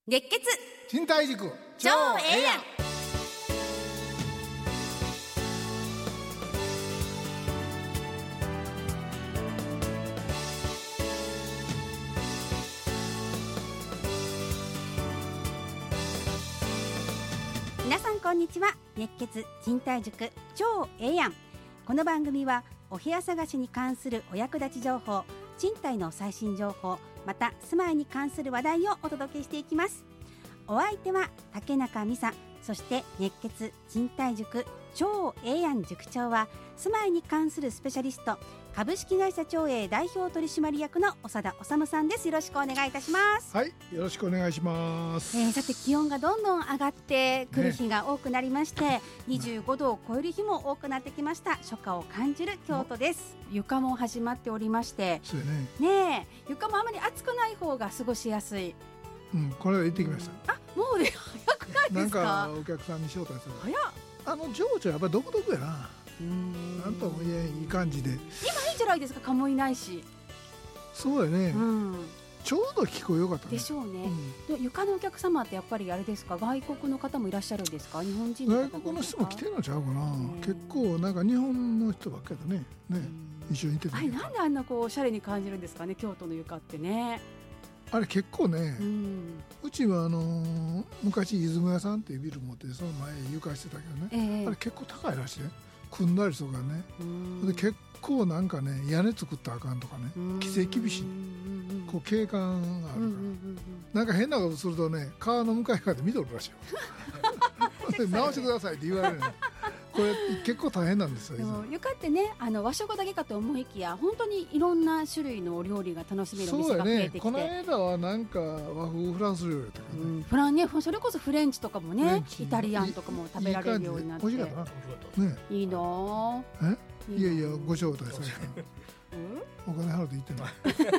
月血賃貸塾超ええやん。皆さんこんにちは。月血賃貸塾超ええやん。この番組はお部屋探しに関するお役立ち情報、賃貸の最新情報、また住まいに関する話題をお届けしていきます。お相手は竹中美沙、そして熱血賃貸塾超ええやん塾長は住まいに関するスペシャリスト、株式会社長英代表取締役の長田治さんです。よろしくお願いいたします。 はい、よろしくお願いします。 さて気温がどんどん上がってくる日が多くなりまして、25度を超える日も多くなってきました。初夏を感じる京都です。床も始まっておりまして、 そうよね。 ねえ、床もあまり暑くない方が過ごしやすい。 これは行ってきました。 もうね、早くないですか。 なんかお客さんに招待する。 早っ。 情緒やっぱり独特やな。なんとも言えんいい感じで。 今いいじゃないですか。蚊もいないし。 そうだね。ちょうど気候良かったね。 でしょうね。で床のお客様ってやっぱりあれですか、外国の方もいらっしゃるんですか。日本人の方。 外国の人も来てるのちゃうかな。結構なんか日本の人ばっかりだね。一緒にいてた。 なんであんなこうおしゃれに感じるんですかね、京都の床ってね。 あれ結構ね、うちは昔出雲屋さんっていうビル持ってその前床してたけどね、あれ結構高いらしいね。組んだりとかね。で結構なんかね、屋根作ったらあかんとかね、規制厳しい、こう景観があるから、なんか変なことするとね、川の向かい側で見とるらしいよ直してくださいって言われるね。これ結構大変なんですよ。 床ってね、和食だけかと思いきや本当にいろんな種類のお料理が楽しめるお店が増えてきて、 この間はなんか和風フランス料理だったけどね、 フランね、それこそフレンチとかもね、イタリアンとかも食べられるようになって、 美味しかったな。いいな。いやいや、ご招待されたお金払って言ってない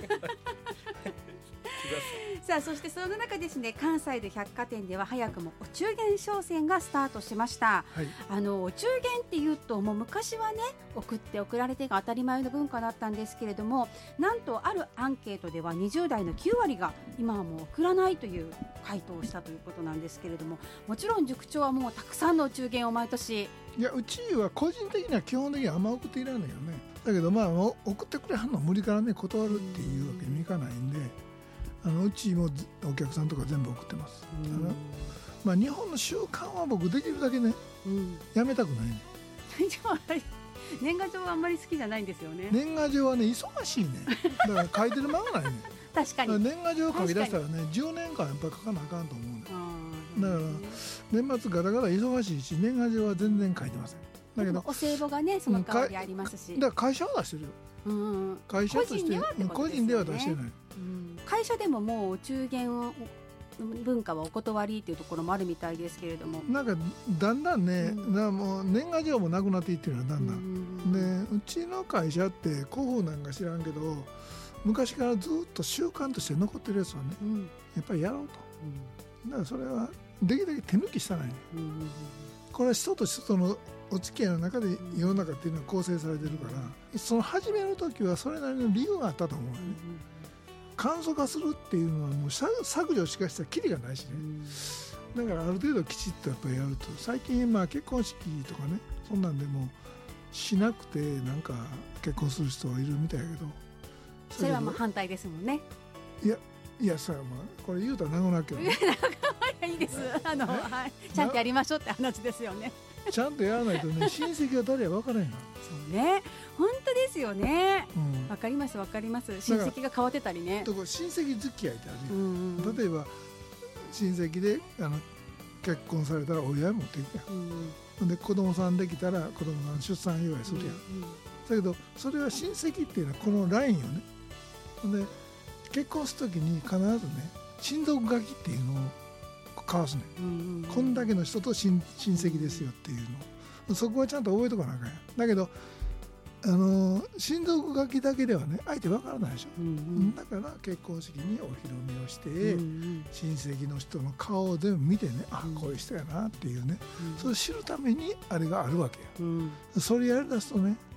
さあ、そしてその中ですね、関西で百貨店では早くもお中元商戦がスタートしました。お中元っていうともう昔はね、送って送られてが当たり前の文化だったんですけれども、なんとあるアンケートでは20代の9割が今はもう送らないという回答をしたということなんですけれども、もちろん塾長はもうたくさんのお中元を毎年。 いや、うちは個人的には基本的にあんま送っていらないよね。だけど送ってくれはんの無理からね、断るっていうわけにいかないんで、うちもお客さんとか全部送ってます。日本の習慣は僕できるだけね、やめたくないね。 年賀状はあんまり好きじゃないんですよね。年賀状はね、忙しいね。だから書いてる間がないね確かに。 年賀状書き出したらね、10年間やっぱり書かなあかんと思うね。だから年末ガタガタ忙しいし、年賀状は全然書いてません。だけどお歳暮がね、その代わりありますし、 だから会社は出してるよ。会社として個人では出してない。 会社でももうお中元文化はお断りっていうところもあるみたいですけれども、 なんかだんだんね、もう年賀状もなくなっていってるのだんだん。で、うちの会社って広報なんか知らんけど、昔からずっと習慣として残ってるやつはね、やっぱりやろうと。だからそれはできるだけ手抜きしたないね。これは人と人とのお付き合いの中で世の中っていうのは構成されてるから、その始める時はそれなりの理由があったと思うよね。簡素化するっていうのはもう削除しかしたらキリがないしね。だからある程度きちっとやっぱりやると、最近結婚式とかね、そんなんでもしなくてなんか結婚する人はいるみたいやけど、 それはもう反対ですもんね。 いや、それはこれ言うたら長なるけどねいいです。ちゃんとやりましょうって話ですよね。 ちゃんとやらないとね、親戚は誰や分からへんの。 そうね、本当ですよね。わかりますわかります。親戚が変わってたりね。 親戚付き合いってあるよ。例えば親戚で結婚されたらお祝い持っていくやん。で子供さんできたら子供さん出産祝いするやん。だけどそれは親戚っていうのはこのラインよね。で結婚するときに必ずね、親族書きっていうのを交わすね。こんだけの人と親戚ですよっていうの、そこはちゃんと覚えとかなあかんや。だけど親族書きだけではね、相手わからないでしょ。だから結婚式にお披露目をして、親戚の人の顔を全部見てね、こういう人やなっていうね、それを知るためにあれがあるわけや。それやりだすとね、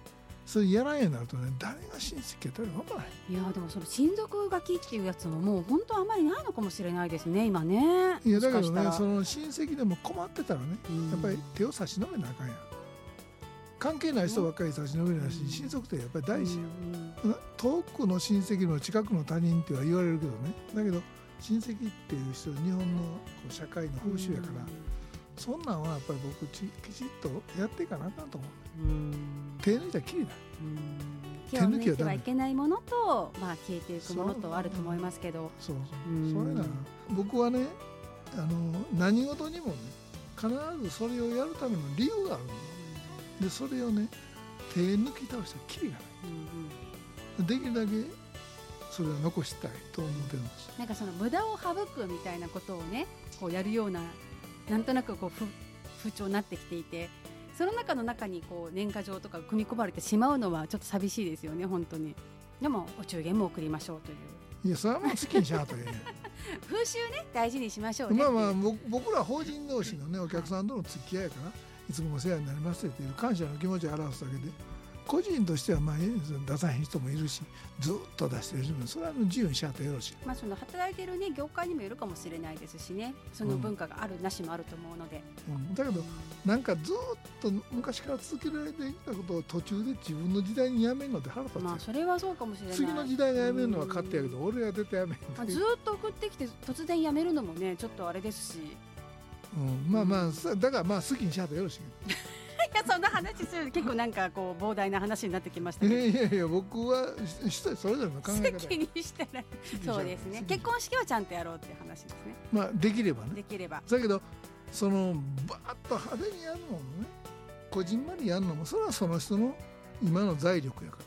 それやらんようになるとね、誰が親戚やったら分からない。 いやでもその親族書きっていうやつももう本当あまりないのかもしれないですね今ね。 いやだけどね、 もしかしたらその親戚でも困ってたらね、やっぱり手を差し伸べなあかんやん。関係ない人ばっかり差し伸べないし、親族ってやっぱり大事やん。遠くの親戚の近くの他人っては言われるけどね、だけど親戚っていう人、日本のこう社会の風習やから、そんなんはやっぱり僕きちっとやっていかなあかんと思う。手抜いたらきりだ。 手を抜いてはいけないものと、まあ、消えていくものとあると思いますけど、 そうそれなら僕はね、何事にもね、必ずそれをやるための理由があるので、それをね手抜き倒したらきりがない、できるだけそれを残したいと思ってるんです。 なんかその無駄を省くみたいなことをねこうやるような、なんとなくこう風潮になってきていて、その中にこう年賀状とか組み込まれてしまうのはちょっと寂しいですよね本当に。でもお中元も送りましょうという。 いやそれはもう好きにしはという風習ね大事にしましょうね。 まあ僕ら法人同士のねお客さんとの付き合いやから、いつもお世話になりますという感謝の気持ちを表すだけで、個人としてはまあ出さへん人もいるし、ずっと出してる人も、それは自由にしはってよろしい。 まあその働いてるね業界にもよるかもしれないですしね、その文化があるなしもあると思うので、 だけどなんかずっと昔から続けられてきたことを途中で自分の時代にやめるのって腹立つ。 まあそれはそうかもしれない。 次の時代がやめるのは勝手やけど、俺が絶対やめる、 ずっと送ってきて突然やめるのもねちょっとあれですし、 まあだからまあ好きにしはってよろしいいやそんな話する結構なんかこう膨大な話になってきましたけど、 いや僕は人それぞれの考え方、 好きにしたらそうですね、結婚式はちゃんとやろうっていう話ですね。 まあできればね、 できれば。 だけどそのバーッと派手にやるのもね、こじんまりやるのも、それはその人の今の財力やから、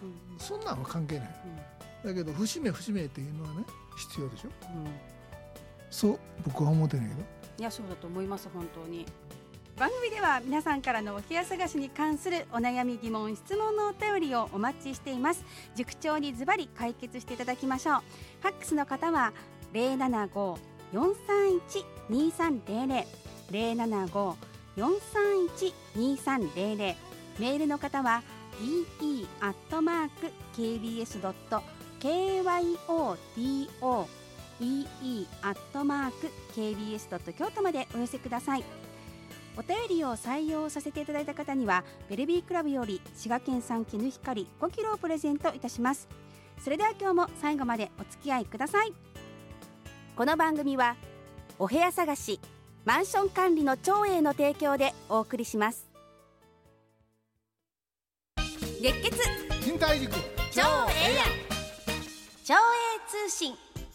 そんなんは関係ない、だけど節目っていうのはね必要でしょ、そう僕は思ってないけど。 いやそうだと思います本当に。番組では皆さんからのお部屋探しに関するお悩み疑問質問のお便りをお待ちしています。塾長にズバリ解決していただきましょう。ファックスの方は 075-431-2300 075-431-2300、 メールの方は ee@kbs.kyoto ee@kbs.kyoto までお寄せください。お便りを採用させていただいた方にはベルビークラブより滋賀県産絹ひかり5キロをプレゼントいたします。それでは今日も最後までお付き合いください。この番組はお部屋探しマンション管理の長英の提供でお送りします。熱血新体塾長英長英通信。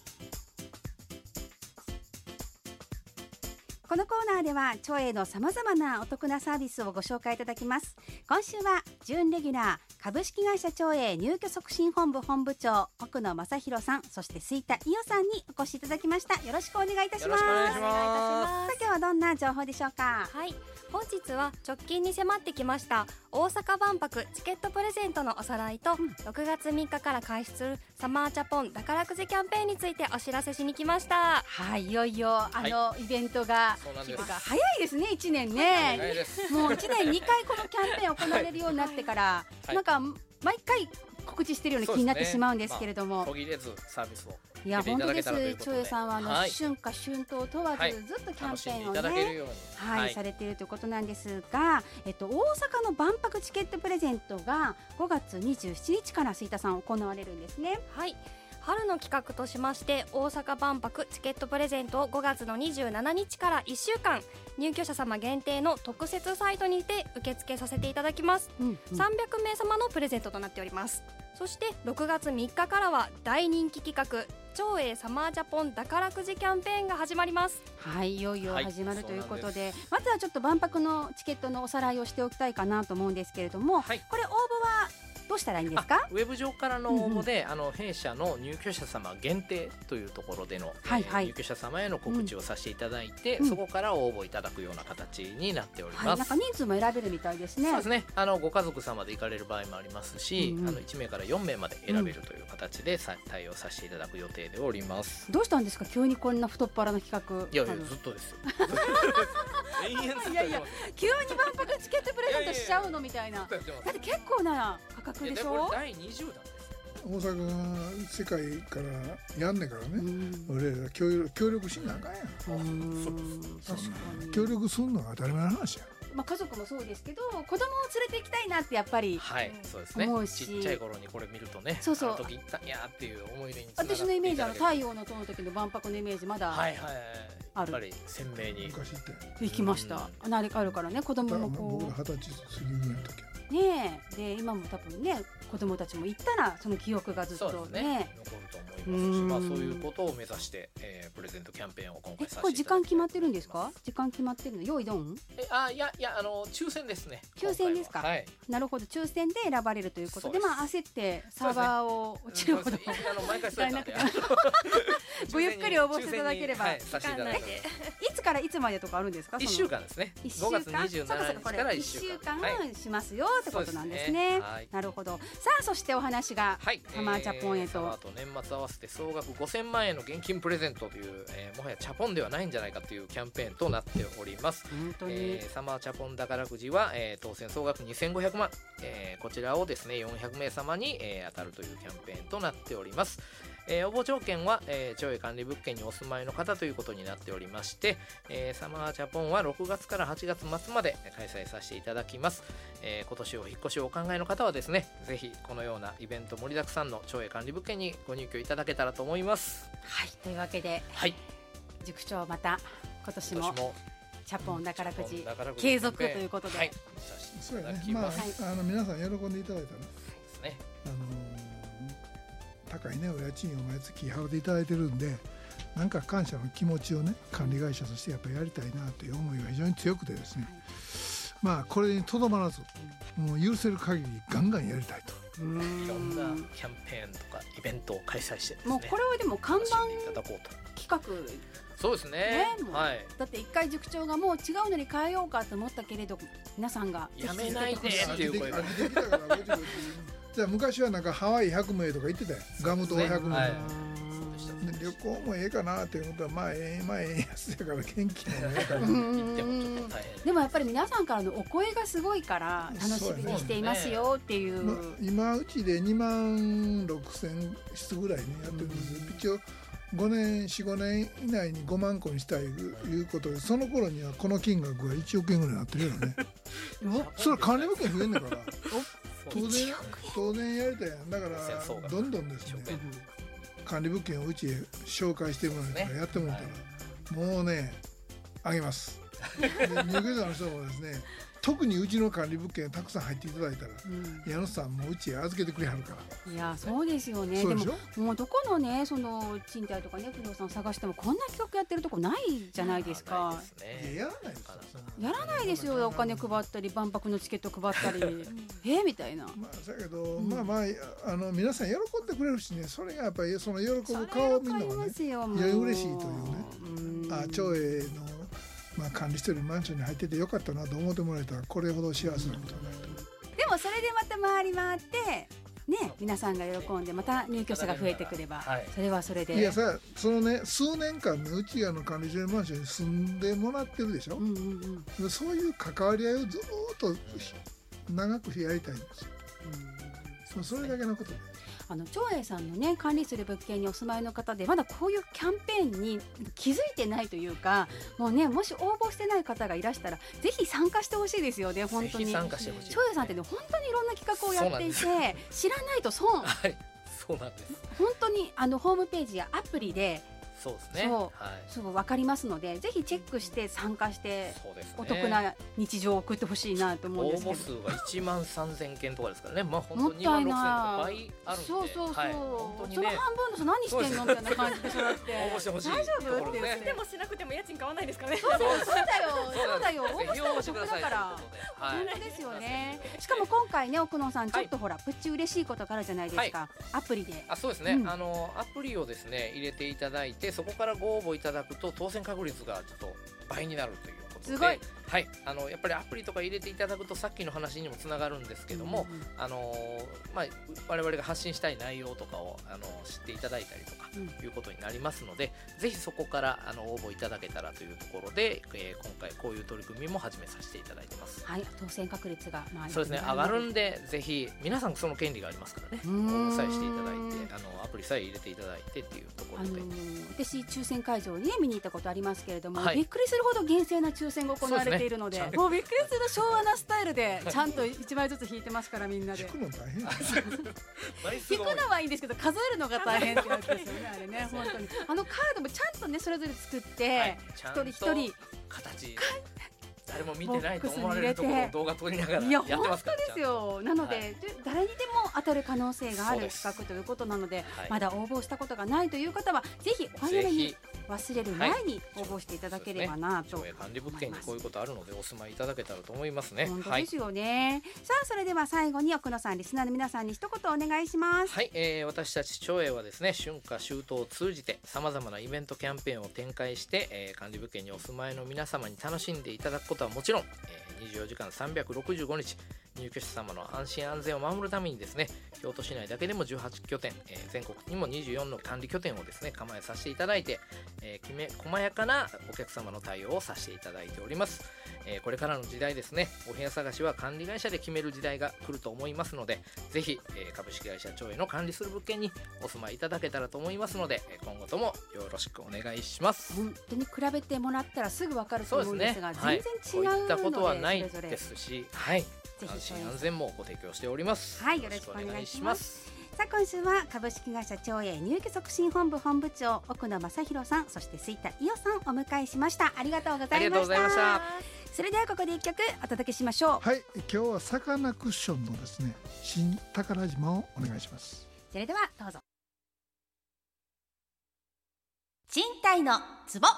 このコーナーでは長英のさまざまなお得なサービスをご紹介いただきます。今週は準レギュラー株式会社長英入居促進本部本部長奥野正弘さん、そして吹田伊代さんにお越しいただきました。よろしくお願いいたします。 よろしくお願いします。 今日はどんな情報でしょうか。 はい、本日は直近に迫ってきました大阪万博チケットプレゼントのおさらいと、6月3日から開始するサマージャポン宝くじキャンペーンについてお知らせしに来ました。 はい、いよいよイベントがそうなんです。 早いですね。1年ね、 早いです。 もう1年2回このキャンペーン行われるようになってから、なんか毎回告知してるような気になってしまうんですけれども、 途切れずサービスをいや本当です。長英さんははい、 春夏春冬問わず、ずっとキャンペーンをね、 はい、 されているということなんですが、大阪の万博チケットプレゼントが5月27日から吹田さん行われるんですね。 はい、春の企画としまして大阪万博チケットプレゼントを5月の27日から1週間入居者様限定の特設サイトにて受付させていただきます、300名様のプレゼントとなっております。そして6月3日からは大人気企画長英サマージャポン宝くじキャンペーンが始まります。 はい、いよいよ始まるということで、まずはちょっと万博のチケットのおさらいをしておきたいかなと思うんですけれども、これ応募はどうしたらいいんですか。 ウェブ上からの応募で、弊社の入居者様限定というところでの、入居者様への告知をさせていただいて、そこから応募いただくような形になっております。 なんか人数も選べるみたいですね。 そうですね。ご家族様で行かれる場合もありますし、1名から4名まで選べるという形で対応させていただく予定でおります。 どうしたんですか、急にこんな太っ腹な企画。 いやずっとですよ急に万博チケットプレゼントしちゃうのみたいな。だって結構な価格でしょ。 第20弾です。 大阪が世界からやんねんからね、俺ら協力しなあかんやん。確かに協力するのは当たり前の話や。 家族もそうですけど、子供を連れて行きたいなってやっぱりそうですね。ちっちゃい頃にこれ見るとね、あの時行ったんやっていう思い出につながっていただける。 私のイメージ太陽の塔の時の万博のイメージまだある。 やっぱり鮮明に昔って行きました。あれからね、子供もこう。 僕ら20歳過ぎぐらいの時ねえ、で今も多分ね、子供たちも行ったらその記憶がずっとね残ると思いますし、そういうことを目指して、プレゼントキャンペーンを今回させていただきます。 これ時間決まってるんですか？時間決まってるの？用意ドン？ いや抽選ですね。 抽選ですか？なるほど、抽選で選ばれるということで、焦ってサーバーを落ちるほど毎回そうやったんでごゆっくり応募していただければ。いつからいつまでとかあるんですか ？1週間ですね。5月27日から1週間しますよってことなんですね。なるほど。さあ、そしてお話がサマーチャポンへと。 サマーと年末合わせて総額5000万円の現金プレゼントという、もはやチャポンではないんじゃないかというキャンペーンとなっております。サマーチャポン宝くじは、当選総額2500万、こちらをですね400名様に、当たるというキャンペーンとなっております。応募条件は、町営管理物件にお住まいの方ということになっておりまして、サマーチャポンは6月から8月末まで開催させていただきます。今年お引っ越しをお考えの方はですね、ぜひこのようなイベント盛りだくさんの町営管理物件にご入居いただけたらと思います。 はい、というわけで、塾長また今年もチャポン宝くじ継続ということで、 そうやね。皆さん喜んでいただいたらですね。 高いねお家賃を毎月払っていただいてるんで、なんか感謝の気持ちをね、管理会社としてやっぱりやりたいなという思いが非常に強くてですね、これにとどまらず、もう許せる限りガンガンやりたいと。 いろんなキャンペーンとかイベントを開催してですね、 もうこれはでも看板企画、 そうですね。 だって一回塾長がもう違うのに変えようかと思ったけれど、皆さんがやめないでっていう声がじゃあ昔はなんかハワイ100名とか言ってたよ、ガム島100名、旅行もええかなっていうことはええやつやから元気もええから行ってもちょっと大変。 でもやっぱり皆さんからのお声がすごいから楽しみにしていますよっていう。 今うちで2万6000室ぐらいねやってるんですよ。一応4、5年以内に5万個にしたいいうことで、その頃にはこの金額が1億円ぐらいになってるよね。それは管理物件増えんだから当然やりたいやん。だからどんどんですね、管理物件をうちへ紹介してもらえたら、やってもらったらもうねあげます。入居者の人もですね、特にうちの管理物件たくさん入っていただいたら、矢野さんもうちへ預けてくれはるから。 いや、そうですよね。でももうどこのね、その賃貸とかね、不動産探してもこんな企画やってるとこないじゃないですか。 やらないですか。 やらないですよ。お金配ったり万博のチケット配ったりみたいな。 だけど皆さん喜んでくれるしね、それがやっぱりその喜ぶ顔を見るのがね、いや嬉しいというね。町営の管理してるマンションに入っててよかったなと思ってもらえたら、これほど幸せなことはないと思う。 でもそれでまた回ってね、皆さんが喜んでまた入居者が増えてくれば、それはそれで。 いやさ、そのね、数年間ね、うち管理してるマンションに住んでもらってるでしょ。そういう関わり合いをずっと長くやりたいんですよ。それだけのことで。 長栄さんのね、管理する物件にお住まいの方でまだこういうキャンペーンに気づいてないというか、もうね、もし応募してない方がいらしたらぜひ参加してほしいですよね。本当に長栄さんってね、本当にいろんな企画をやっていて、知らないと損。 そうなんです。 本当にホームページやアプリでそうですね。 そう分かりますので、ぜひチェックして参加してお得な日常を送ってほしいなと思うんですけど。 応募数が1万3000件とかですからね。本当に2万6000の倍あるんで。 そう。その半分の人何してんのみたいな感じで、そうやって応募してほしい。 大丈夫ってしてもしなくても家賃買わないですかね。 そうだよ。応募したらお得だから。本当ですよね。しかも今回ね、奥野さんちょっとほらプチ嬉しいことがあるじゃないですか。アプリで。 そうですね。アプリをですね入れていただいて、そこからご応募いただくと当選確率がちょっと倍になるというこすごい。 はい、やっぱりアプリとか入れていただくとさっきの話にもつながるんですけども、我々が発信したい内容とかを知っていただいたりとかいうことになりますので、ぜひそこから応募いただけたらというところで、今回こういう取り組みも始めさせていただいてます。 はい、当選確率がそうですね、上がるんで、ぜひ皆さんその権利がありますからね、応募さえしていただいて、アプリさえ入れていただいてっていうところで、 私抽選会場に、見に行ったことありますけれども、びっくりするほど厳正な抽選が行われているので、もうびっくりする昭和なスタイルでちゃんと1枚ずつ引いてますから、みんなで引くの大変引くのはいいんですけど、数えるのが大変ってやつですよね。あれね、本当にカードもちゃんとねそれぞれ作って、一人一人形誰も見てないと思われるところを動画撮りながらやってますから。 いや本当ですよ。なので、誰にでも当たる可能性がある企画ということなので、まだ応募したことがないという方はぜひお早めに忘れる前に応募していただければなと。 町営管理物件にこういうことあるのでお住まいいただけたらと思いますね。 本当ですよね。さあ、それでは最後に奥野さん、リスナーの皆さんに一言お願いします。 はい、私たち町営はですね、春夏秋冬を通じてさまざまなイベントキャンペーンを展開して、管理物件にお住まいの皆様に楽しんでいただくことはもちろん、24時間365日入居者様の安心安全を守るためにですね、京都市内だけでも18拠点、全国にも24の管理拠点をですね構えさせていただいて、きめ細やかなお客様の対応をさせていただいております。これからの時代ですね、お部屋探しは管理会社で決める時代が来ると思いますので、ぜひ、株式会社町営の管理する物件にお住まいいただけたらと思いますので、今後ともよろしくお願いします。 本当に比べてもらったらすぐ分かると思うんですが、 そうですね、 全然違うので、 こういったことはないですし、はい、 ぜひ安心安全もご提供しております。 はい、よろしくお願いします。さあ、今週は株式会社町営入居促進本部本部長奥野正弘さん、そして吹田伊代さんをお迎えしました。ありがとうございました。それではここで一曲お届けしましょう。 はい、今日はサカナクッションのですね、新宝島をお願いします。 それではどうぞ。賃貸のツボ。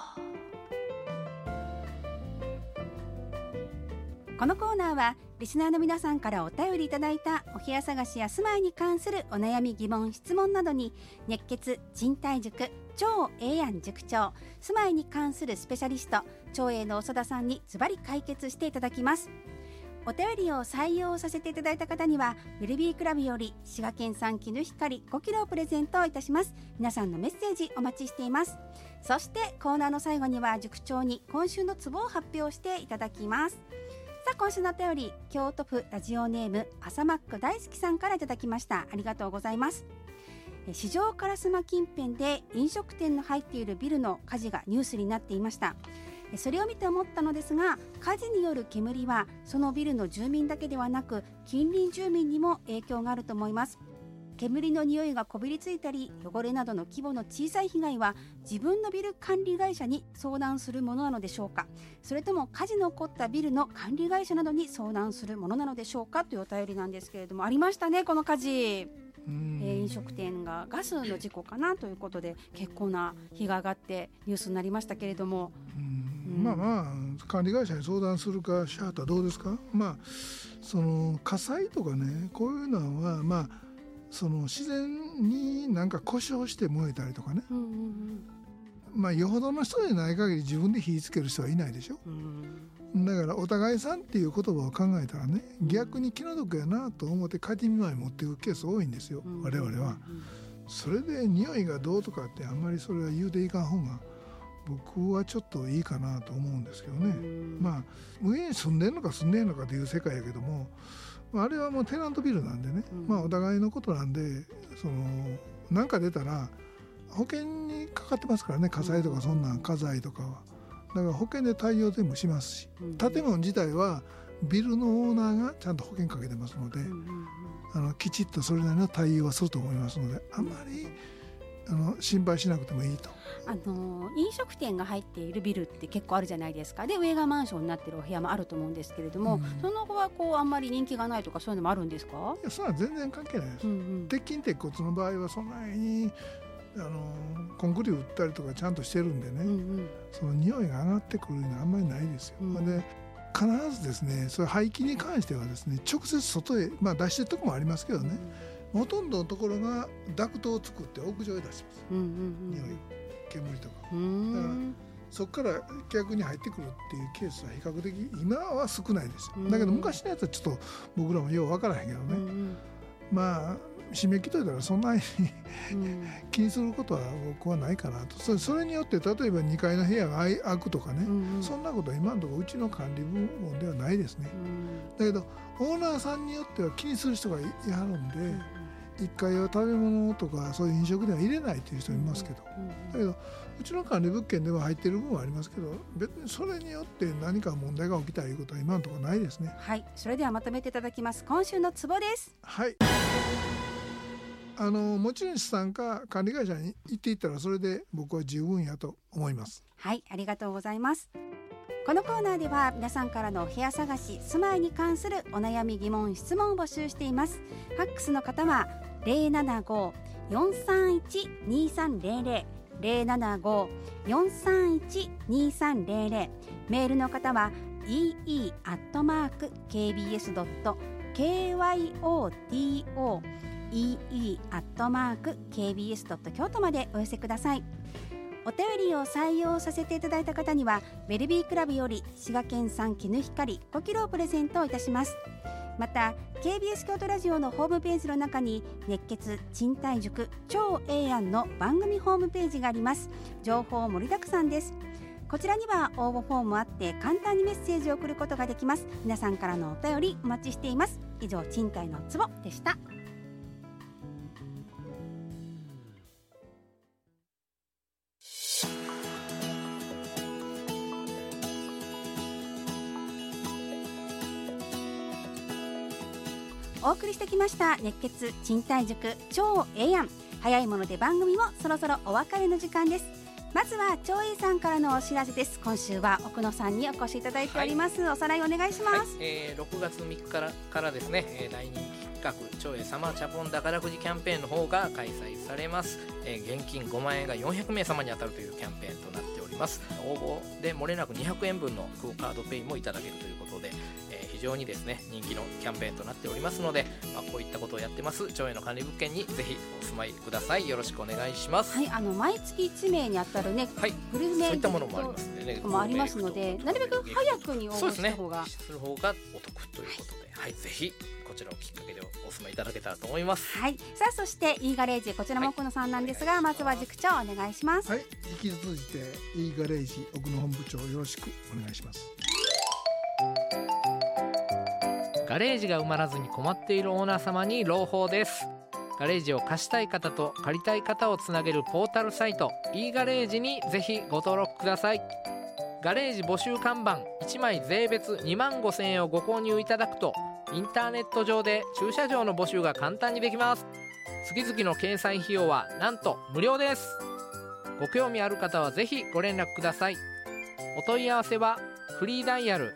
このコーナーはリスナーの皆さんからお便りいただいたお部屋探しや住まいに関するお悩み疑問質問などに、熱血賃貸塾超ええやん塾長、住まいに関するスペシャリスト町営の長田さんにズバリ解決していただきます。お便りを採用させていただいた方にはウェルビークラブより滋賀県産絹ひかり5キロをプレゼントいたします。皆さんのメッセージお待ちしています。そしてコーナーの最後には塾長に今週のツボを発表していただきます。さあ、今週のお便り、京都府ラジオネーム朝マック大好きさんからいただきました。ありがとうございます。四条烏丸近辺で飲食店の入っているビルの火事がニュースになっていました。それを見て思ったのですが、火事による煙はそのビルの住民だけではなく近隣住民にも影響があると思います。煙の匂いがこびりついたり汚れなどの規模の小さい被害は自分のビル管理会社に相談するものなのでしょうか、それとも火事の起こったビルの管理会社などに相談するものなのでしょうか、というお便りなんですけれども、ありましたね、この火事。飲食店がガスの事故かなということで結構な火が上がってニュースになりましたけれども、 まあ管理会社に相談するかしはったらどうですか。その火災とかね、こういうのはその自然になんか故障して燃えたりとかね、よほどの人でない限り自分で火つける人はいないでしょ。だからお互いさんっていう言葉を考えたらね、逆に気の毒やなと思って帰ってみまい持っていくケース多いんですよ、我々は。それで匂いがどうとかってあんまりそれは言うていかん方が僕はちょっといいかなと思うんですけどね。上に住んでんのか住んでんのかという世界やけども、あれはもうテナントビルなんでね、お互いのことなんで、なんか出たら保険にかかってますからね、火災とかそんなん家財とかは。だから保険で対応全部しますし、建物自体はビルのオーナーがちゃんと保険かけてますので、きちっとそれなりの対応はすると思いますので、あんまり心配しなくてもいいと。 飲食店が入っているビルって結構あるじゃないですか。で、上がマンションになっているお部屋もあると思うんですけれども、その後はあんまり人気がないとかそういうのもあるんですか。いや、それは全然関係ないです。鉄筋鉄骨の場合はそんなにコンクリ打ったりとかちゃんとしてるんでね、その匂いが上がってくるのはあんまりないですよ。で、必ずですね、それ排気に関してはですね、直接外へ、出してるとこもありますけどね、ほとんどのところがダクトを作って屋上へ出します、匂い煙とか。だからそこから逆に入ってくるっていうケースは比較的今は少ないです。だけど昔のやつはちょっと僕らもよう分からへんけどね、まあ締め切っといたらそんなに気にすることは僕はないかなと。それによって例えば2階の部屋が空くとかね、そんなことは今のところうちの管理部門ではないですね。だけどオーナーさんによっては気にする人がいはるんで、1階は食べ物とかそういう飲食では入れないという人もいますけど、だけどうちの管理物件では入っている分はありますけど、別にそれによって何か問題が起きたということは今のところないですね。 はい、それではまとめていただきます。今週のツボです。 はい、持ち主さんか管理会社に行っていったらそれで僕は十分やと思います。 はい、ありがとうございます。このコーナーでは皆さんからのお部屋探し、住まいに関するお悩み疑問質問を募集しています。ファックスの方は 075-431-2300 075-431-2300、メールの方は ee@kbs.kyoto ee@kbs.kyoto までお寄せください。お便りを採用させていただいた方にはウェルビークラブより滋賀県産絹ひかり5キロをプレゼントいたします。また KBS 京都ラジオのホームページの中に熱血賃貸塾超ええやんの番組ホームページがあります。情報盛りだくさんです。こちらには応募フォームもあって簡単にメッセージを送ることができます。皆さんからのお便りお待ちしています。以上、賃貸のツボでした。お送りしてきました熱血賃貸塾超ええやん。早いもので番組もそろそろお別れの時間です。まずは超えさんからのお知らせです。今週は奥野さんにお越しいただいております、おさらいお願いします。 6月3日からですね、大人気企画超えサマーチャポン宝くじキャンペーンの方が開催されます。現金5万円が400名様に当たるというキャンペーンとなっております。応募で漏れなく200円分のクオカードペイもいただけるということで、非常にですね人気のキャンペーンとなっておりますので、こういったことをやってます町営の管理物件にぜひお住まいください。よろしくお願いします。 はい、毎月1名に当たるね、 はい、 グルメそういったものもありますのでね、 もありますので、なるべく早くに応募した方が、 する方がお得ということで、はい、ぜひこちらをきっかけでお住まいいただけたらと思います。 はい、さあそして E ガレージ、こちらも奥野さんなんですが、まずは塾長お願いします。 はい、引き続いて E ガレージ奥野本部長よろしくお願いします。 ガレージが埋まらずに困っているオーナー様に朗報です。ガレージを貸したい方と借りたい方をつなげるポータルサイト E ガレージにぜひご登録ください。ガレージ募集看板1枚税別25,000円をご購入いただくと、インターネット上で駐車場の募集が簡単にできます。月々の掲載費用はなんと無料です。ご興味ある方はぜひご連絡ください。お問い合わせはフリーダイヤル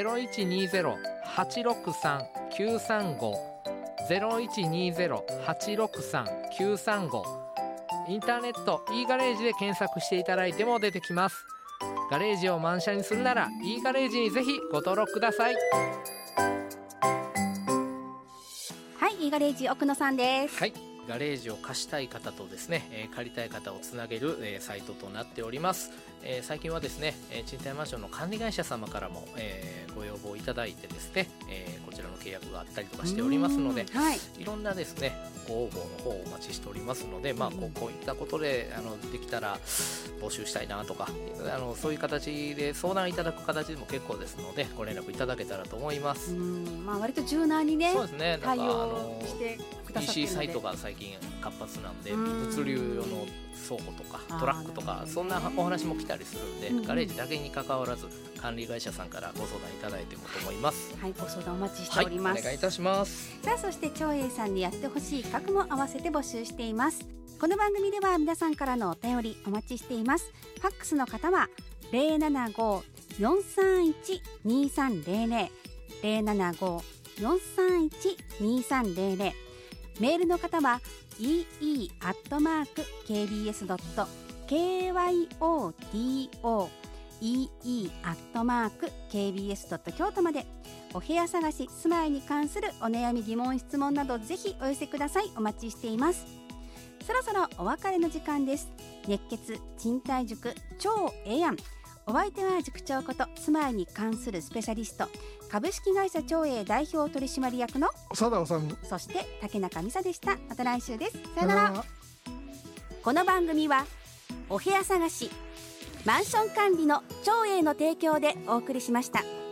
0120-863-935 0120-863-935、インターネット E ガレージで検索していただいても出てきます。ガレージを満車にするなら E ガレージにぜひご登録ください。 はい、E ガレージ奥野さんです。 はい、ガレージを貸したい方とですね、借りたい方をつなげる、サイトとなっております。最近はですね、賃貸マンションの管理会社様からも、ご要望いただいてですね、こちらの契約があったりとかしておりますので、 はい、 いろんなですねご応募の方をお待ちしておりますので、こういったことでできたら募集したいなとか、そういう形で相談いただく形でも結構ですのでご連絡いただけたらと思います。 割と柔軟にね、 そうですね、 対応してくださっているので EC サイトが最近活発なんで、物流用の倉庫とかトラックとかそんなお話も来たりするんで、ガレージだけに関わらず管理会社さんからご相談いただいてもと思います。 はい、ご相談お待ちしております。 はい、お願いいたします。 さあそして長英さんにやってほしい企画も合わせて募集しています。この番組では皆さんからのお便りお待ちしています。ファックスの方は 075-431-2300 075-431-2300、メールの方は ee@kbs.kyoto ee@kbs.kyoto まで、お部屋探し住まいに関するお悩み疑問質問などぜひお寄せください。お待ちしています。そろそろお別れの時間です。熱血賃貸塾超ええやん、 お相手は塾長こと住まいに関するスペシャリスト株式会社長英代表取締役の佐田治、 そして竹中美沙でした。また来週です。さよなら。この番組はお部屋探しマンション管理の長英の提供でお送りしました。